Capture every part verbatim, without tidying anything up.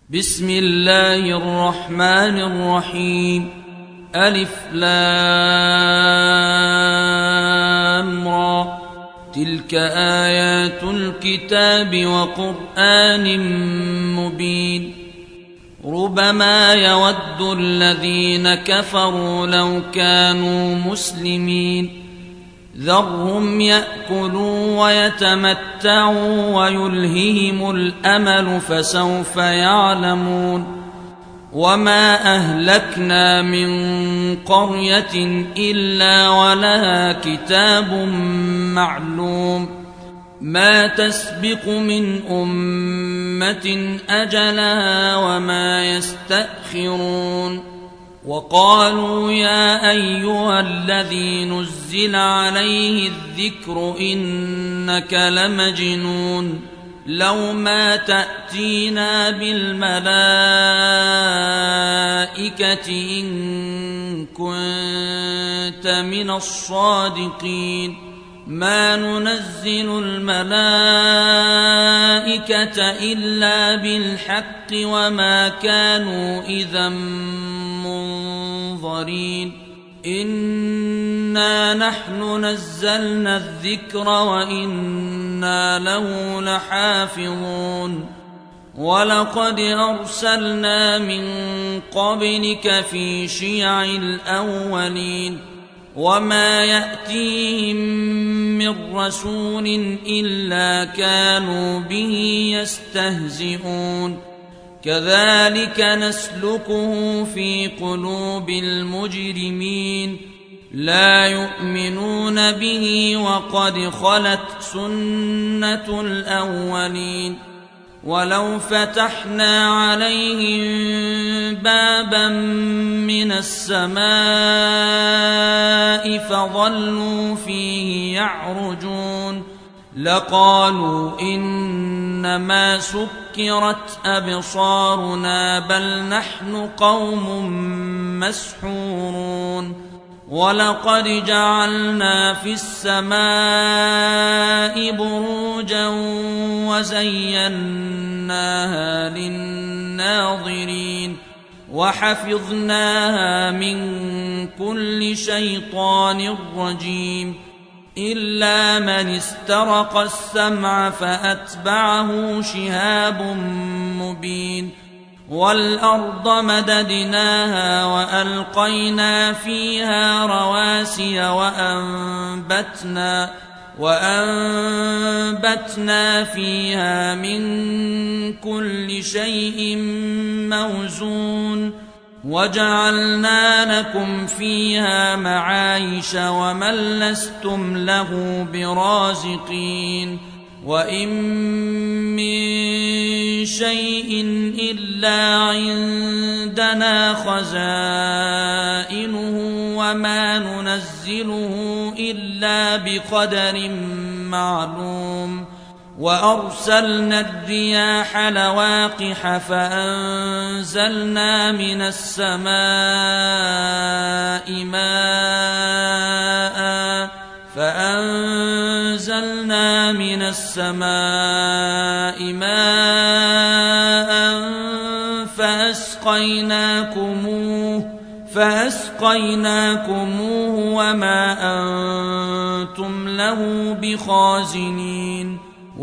بسم الله الرحمن الرحيم. ألف لام را. تلك آيات الكتاب وقرآن مبين. ربما يود الذين كفروا لو كانوا مسلمين. ذرهم يأكلوا ويتمتعوا ويلههم الأمل فسوف يعلمون. وما أهلكنا من قرية إلا ولها كتاب معلوم. ما تسبق من أمة أجلها وما يستأخرون. وقالوا يا أيها الذي نزل عليه الذكر إنك لمجنون. لو ما تأتينا بالملائكة إن كنت من الصادقين. ما ننزل الملائكة إلا بالحق وما كانوا إذا منظرين. إنا نحن نزلنا الذكر وإنا له لحافظون. ولقد أرسلنا من قبلك في شيع الأولين. وما يأتيهم من رسول إلا كانوا به يستهزئون. كذلك نسلكه في قلوب المجرمين. لا يؤمنون به وقد خلت سنة الأولين. ولو فتحنا عليهم بابا من السماء فظلوا فيه يعرجون لقالوا إنما سكرت أبصارنا بل نحن قوم مسحورون. ولقد جعلنا في السماء بروجا وزيناها للناظرين وحفظناها من كل شيطان رجيم إلا من استرق السمع فأتبعه شهاب مبين. والأرض مددناها وألقينا فيها رواسي وأنبتنا, وأنبتنا فيها من كل شيء موزون. وجعلنا لكم فيها معايش ومن لستم له برازقين. وإن من شيء إلا عندنا خزائنه وما ننزله إلا بقدر معلوم. وأرسلنا الرياح لواقح فأنزلنا من السماء ماء فأنزلنا من السماء ماء فأسقيناكموه فأسقيناكموه وما أنتم له بخازنين.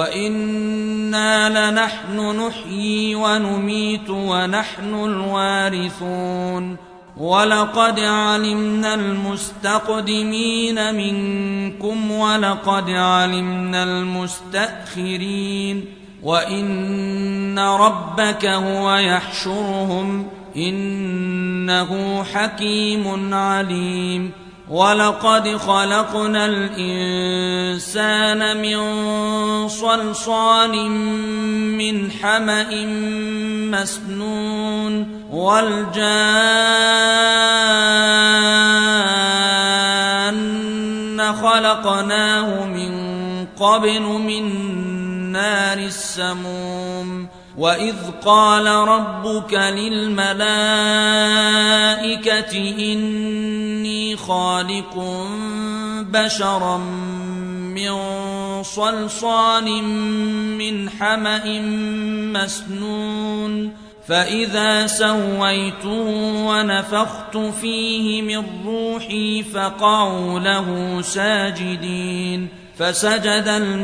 وإنا لنحن نحيي ونميت ونحن الوارثون. ولقد علمنا المستقدمين منكم ولقد علمنا المستأخرين. وإن ربك هو يحشرهم إنه حكيم عليم. ولقد خلقنا الإنسان من صلصال من حمأ مسنون. والجان خلقناه من قبل من نار السموم. وإذ قال ربك للملائكة إني خالق بشرا من صلصال من حمأ مسنون فإذا سويته ونفخت فيه من روحي فقعوا له ساجدين فسجد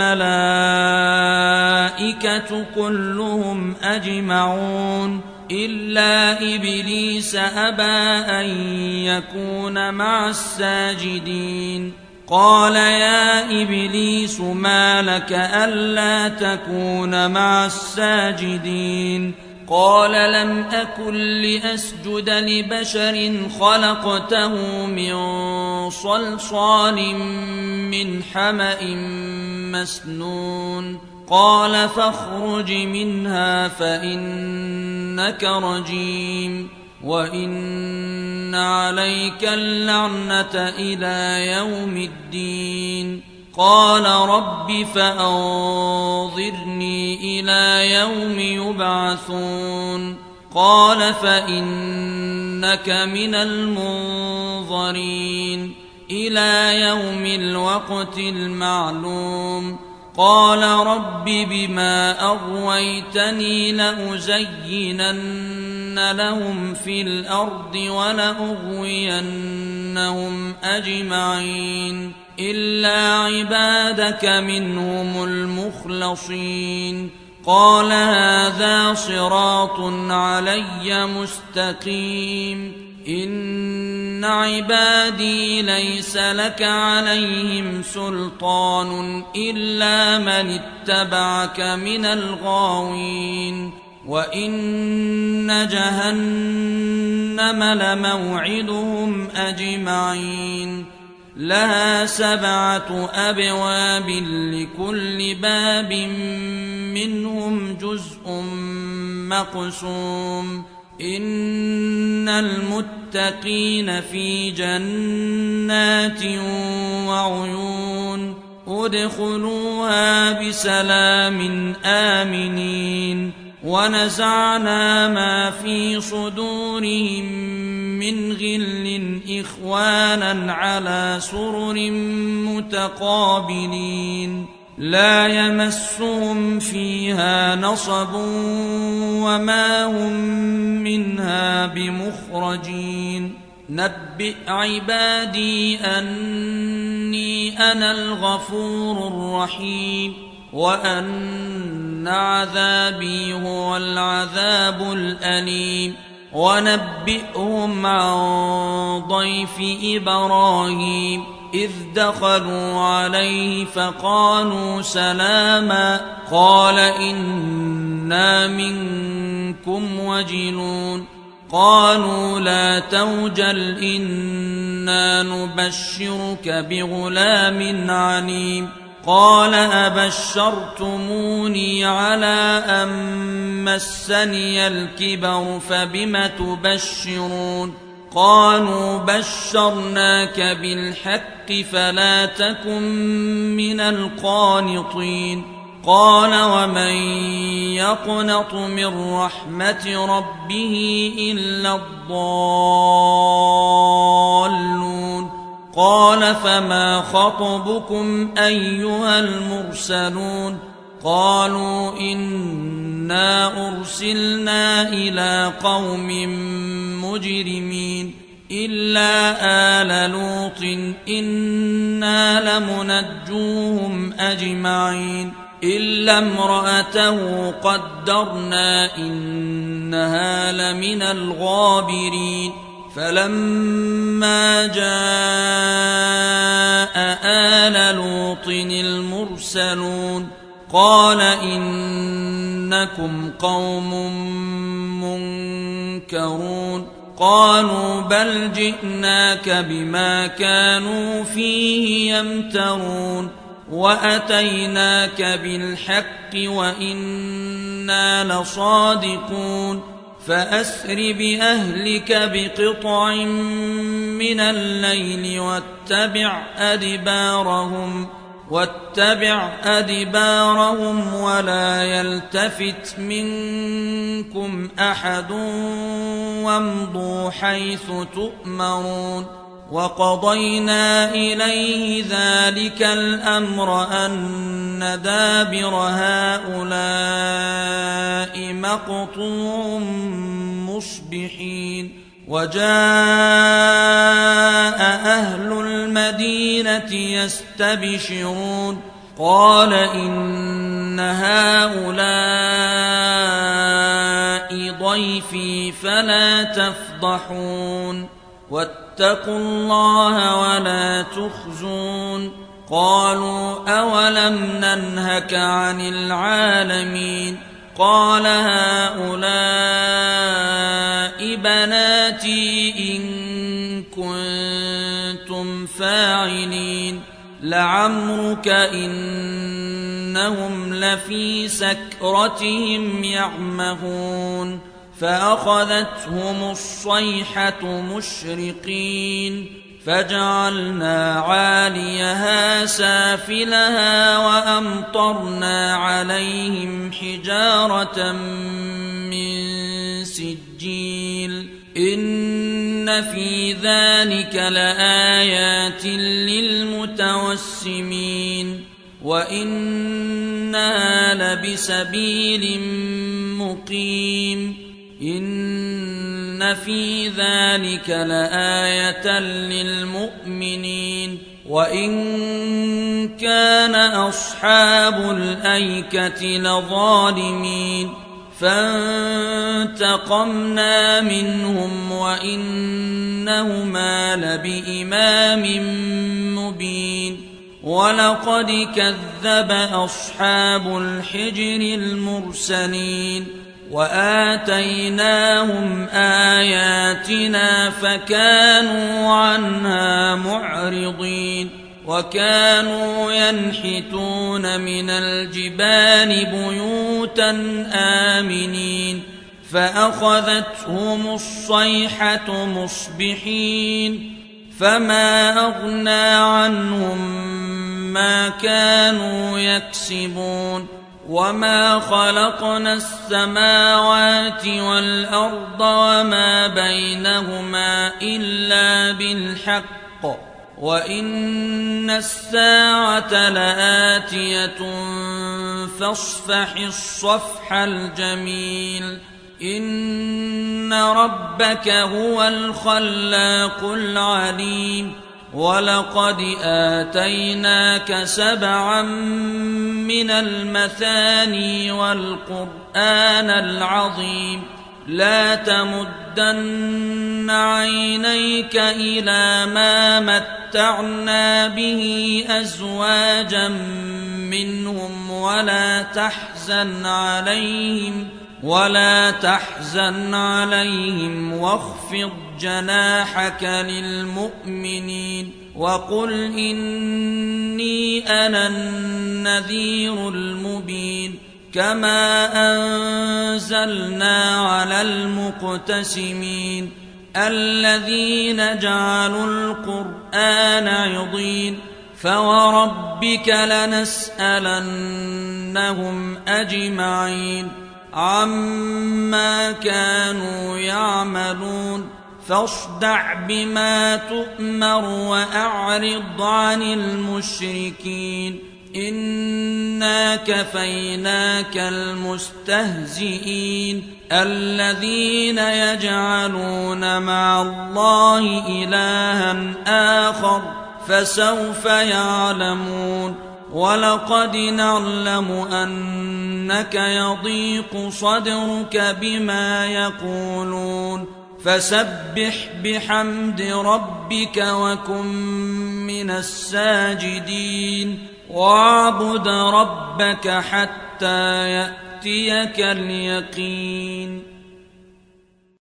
الملائكة كلهم أجمعون إلا إبليس أبى أن يكون مع الساجدين قال يا إبليس ما لك ألا تكون مع الساجدين قال لم أكن لأسجد لبشر خلقته من صلصال من حمأ مسنون قال فاخرج منها فإنك رجيم وإن عليك اللعنة إلى يوم الدين قال رب فأنظرني إلى يوم يبعثون قال فإنك من المنظرين إلى يوم الوقت المعلوم قال رب بما أغويتني لأزينن لهم في الأرض ولأغوينهم أجمعين إلا عبادك منهم المخلصين قال هذا صراط علي مستقيم إن عبادي ليس لك عليهم سلطان إلا من اتبعك من الغاوين وإن جهنم لموعدهم أجمعين لها سبعة أبواب لكل باب منهم جزء مقسوم إن المتقين في جنات وعيون ادخلوها بسلام آمنين ونزعنا ما في صدورهم من غل إخوانا على سرر متقابلين لا يمسهم فيها نصب وما هم منها بمخرجين نبئ عبادي أني أنا الغفور الرحيم وأن عذابي هو العذاب الأليم ونبئهم عن ضيف إبراهيم إذ دخلوا عليه فقالوا سلاما قال إنا منكم وجلون قالوا لا توجل إنا نبشرك بغلام عليم قال أبشرتموني على أن مسني الكبر فبم تبشرون قالوا بشرناك بالحق فلا تكن من القانطين قال ومن يقنط من رحمة ربه إلا الضالون قال فما خطبكم أيها المرسلون قالوا إنا أرسلنا إلى قوم مجرمين إلا آل لوط إنا لمنجوهم أجمعين إلا امرأته قدرنا إنها لمن الغابرين فلما جاء آل لوط المرسلون قال إنكم قوم منكرون قالوا بل جئناك بما كانوا فيه يمترون وأتيناك بالحق وإنا لصادقون فأسر بأهلك بقطع من الليل واتبع أدبارهم واتبع أدبارهم ولا يلتفت منكم أحد وامضوا حيث تؤمرون وقضينا إليه ذلك الأمر أن دابر هؤلاء مقطوع مصبحين وجاء أهل المدينة يستبشرون قال إن هؤلاء ضيفي فلا تفضحون واتقوا الله ولا تخزون قالوا أولم ننهك عن العالمين قال هؤلاء بناتي إن كنتم فاعلين لعمرك إنهم لفي سكرتهم يعمهون فأخذتهم الصيحة مشرقين فجعلنا عاليها سافلها وأمطرنا عليهم حجارة من سجيل إن في ذلك لآيات للمتوسمين وإنها لبسبيل مقيم إن في ذلك لآية للمؤمنين وإن كان أصحاب الأيكة لظالمين فانتقمنا منهم وإنهما لبإمام مبين ولقد كذب أصحاب الحجر المرسلين وآتيناهم آياتنا فكانوا عنها معرضين وكانوا ينحتون من الجبال بيوتا آمنين فأخذتهم الصيحة مصبحين فما أغنى عنهم ما كانوا يكسبون وما خلقنا السماوات والأرض وما بينهما إلا بالحق وإن الساعة لآتية فاصفح الصفح الجميل إن ربك هو الخلاق العليم ولقد آتيناك سبعا من المثاني والقرآن العظيم لا تمدن عينيك إلى ما متعنا به أزواجا منهم ولا تحزن عليهم ولا تحزن عليهم واخفض جناحك للمؤمنين وقل إني أنا النذير المبين كما أنزلنا على المقتسمين الذين جعلوا القرآن عضين فوربك لنسألنهم أجمعين عما كانوا يعملون فاصدع بما تؤمر وأعرض عن المشركين إنا كفيناك المستهزئين الذين يجعلون مع الله إلها آخر فسوف يعلمون ولقد نعلم أنك يضيق صدرك بما يقولون فسبح بحمد ربك وكن من الساجدين واعبد ربك حتى يأتيك اليقين.